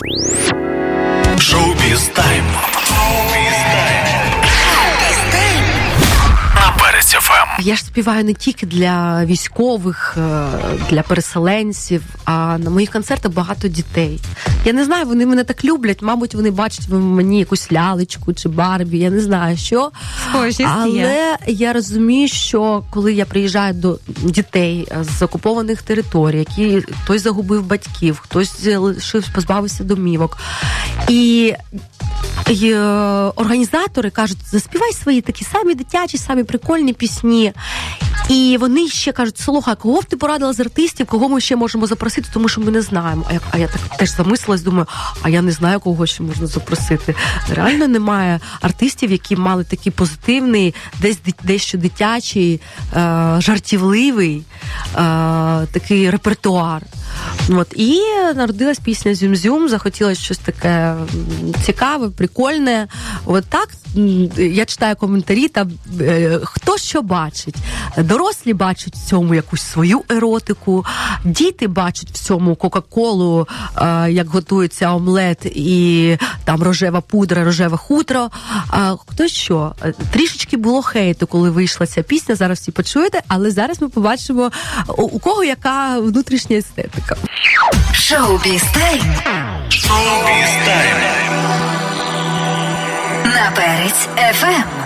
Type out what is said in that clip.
Шоу-біз тайм. На Перець ФМ. Я ж співаю не тільки для військових, для переселенців, а на моїх концертах багато дітей. Я не знаю, вони мене так люблять, мабуть, вони бачать в мені якусь лялечку чи Барбі, я не знаю, що. Але я розумію, що коли я приїжджаю до дітей з окупованих територій, які хтось загубив батьків, хтось позбавився домівок, і організатори кажуть, заспівай свої такі самі дитячі, самі прикольні пісні. І вони ще кажуть, слухай, кого б ти порадила з артистів, кого ми ще можемо запросити, тому що ми не знаємо. А я так теж замислилась, думаю, а я не знаю, кого ще можна запросити. Реально немає артистів, які мали такий позитивний, дещо дитячий, жартівливий такий репертуар. От. І народилась пісня «Зюм-зюм», захотілося щось таке цікаве, прикольне. От так, я читаю коментарі, там, хто що бачить. Дорослі бачать в цьому якусь свою еротику, діти бачать в цьому Кока-Колу, як готується омлет і там рожева пудра, рожеве хутро. Хто що? Трішечки було хейту, коли вийшла ця пісня, зараз всі почуєте, але зараз ми побачимо, у кого яка внутрішня естетика. Шоу-біз тайм. Шоу-біз тайм. На Перець ФМ.